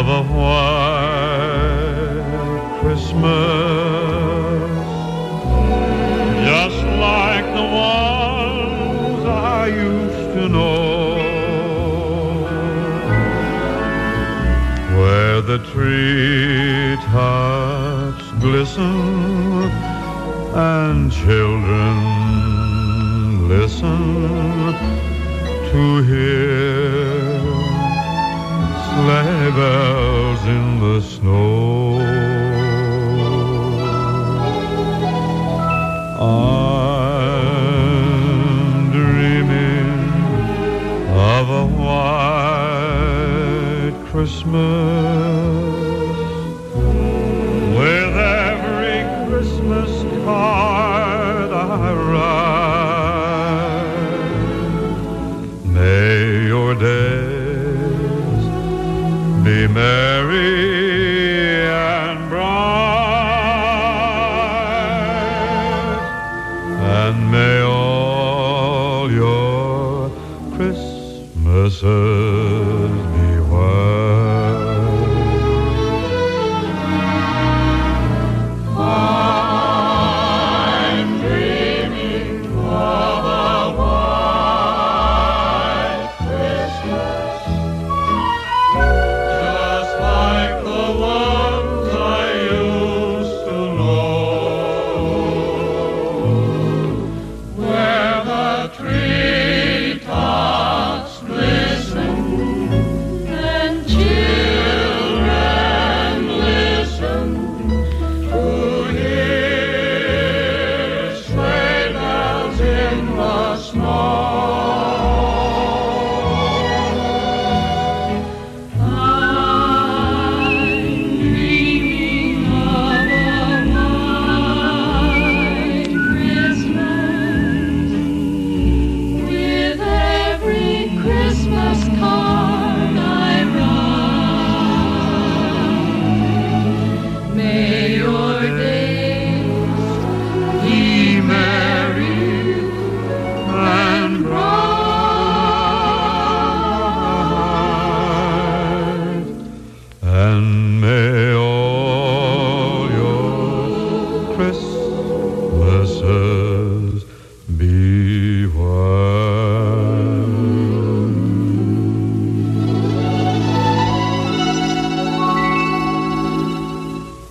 a white Christmas, just like the ones I used to know, where the treetops glisten and children listen to hear sleigh bells in the snow. I'm dreaming of a white Christmas, with every Christmas card I write. May your days be merry and bright, and may all your Christmases be white. I'm dreaming of a white Christmas, just like the ones I used to know, where the treetops glisten and children listen to hear sleigh bells in the snow. I'm dreaming of a white Christmas, with every Christmas card I write. May your days be merry and bright, and